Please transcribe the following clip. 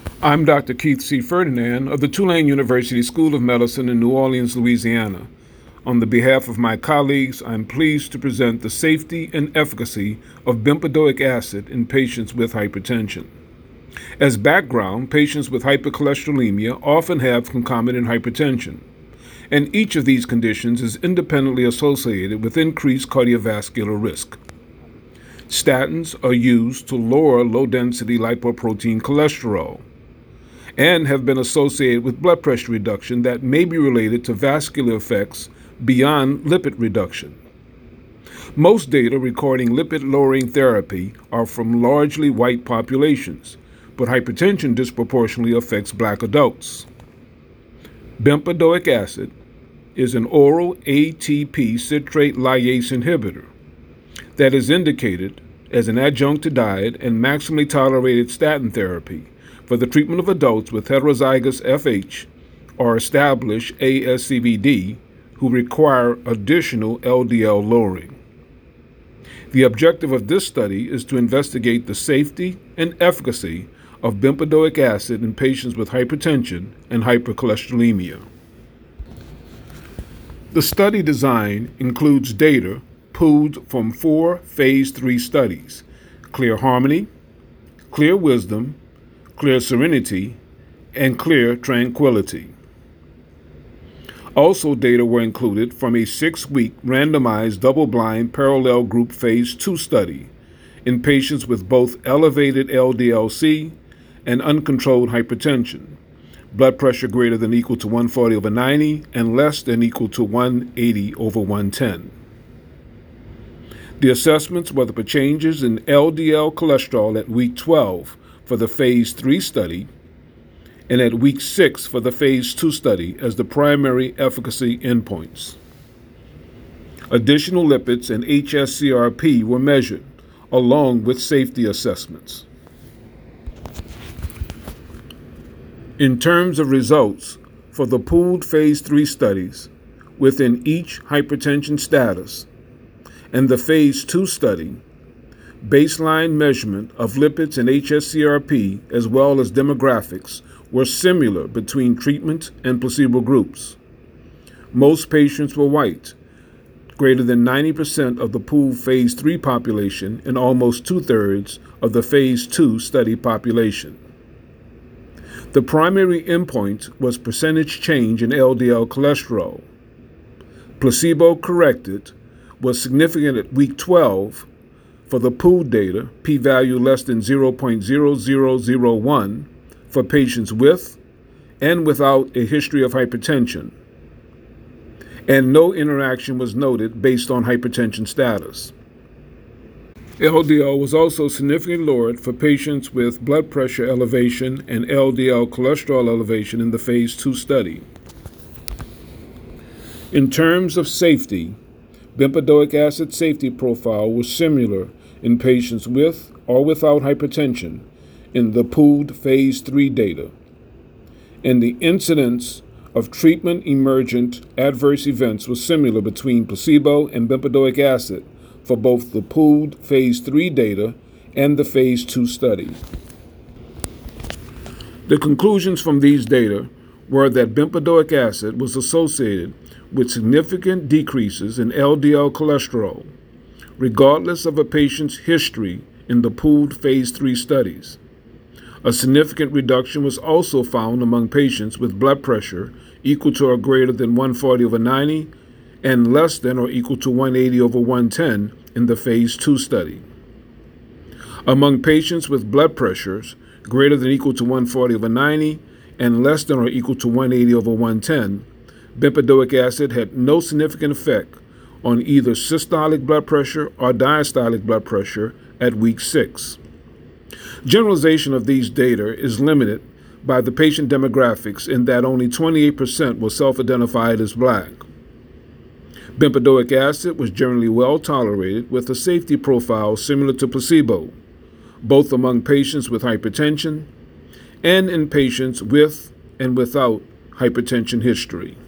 I'm Dr. Keith C. Ferdinand of the Tulane University School of Medicine in New Orleans, Louisiana. On the behalf of my colleagues, I'm pleased to present the safety and efficacy of bempedoic acid in patients with hypertension. As background, patients with hypercholesterolemia often have concomitant hypertension, and each of these conditions is independently associated with increased cardiovascular risk. Statins are used to lower low-density lipoprotein cholesterol and have been associated with blood pressure reduction that may be related to vascular effects beyond lipid reduction. Most data recording lipid-lowering therapy are from largely white populations, but hypertension disproportionately affects black adults. Bempedoic acid is an oral ATP citrate lyase inhibitor that is indicated as an adjunct to diet and maximally tolerated statin therapy for the treatment of adults with heterozygous FH or established ASCVD who require additional LDL lowering. The objective of this study is to investigate the safety and efficacy of bempedoic acid in patients with hypertension and hypercholesterolemia. The study design includes data pooled from 4 phase 3 studies: Clear Harmony, Clear Wisdom, Clear Serenity, and Clear Tranquility. Also, data were included from a 6-week randomized double-blind parallel group phase 2 study in patients with both elevated LDL-C and uncontrolled hypertension, blood pressure greater than or equal to 140/90 and less than or equal to 180/110. The assessments were for changes in LDL cholesterol at week 12 for the phase 3 study and at week 6 for the phase 2 study as the primary efficacy endpoints. Additional lipids and hsCRP were measured, along with safety assessments. In terms of results for the pooled phase 3 studies within each hypertension status and the phase 2 study, baseline measurement of lipids and hsCRP as well as demographics were similar between treatment and placebo groups. Most patients were white, greater than 90% of the pooled phase 3 population and almost 2/3 of the phase 2 study population. The primary endpoint was percentage change in LDL cholesterol. Placebo-corrected was significant at week 12 for the pooled data, p-value less than 0.0001 for patients with and without a history of hypertension, and no interaction was noted based on hypertension status. LDL was also significantly lowered for patients with blood pressure elevation and LDL cholesterol elevation in the phase 2 study. In terms of safety, bempedoic acid safety profile was similar in patients with or without hypertension in the pooled phase 3 data, and the incidence of treatment-emergent adverse events was similar between placebo and bempedoic acid for both the pooled phase 3 data and the phase 2 study. The conclusions from these data were that bempedoic acid was associated with significant decreases in LDL cholesterol, regardless of a patient's history in the pooled phase 3 studies. A significant reduction was also found among patients with blood pressure equal to or greater than 140/90 and less than or equal to 180/110 in the phase 2 study. Among patients with blood pressures greater than or equal to 140/90 and less than or equal to 180/110, bempedoic acid had no significant effect on either systolic blood pressure or diastolic blood pressure at week 6. Generalization of these data is limited by the patient demographics in that only 28% were self-identified as Black. Bempedoic acid was generally well tolerated with a safety profile similar to placebo, both among patients with hypertension and in patients with and without hypertension history.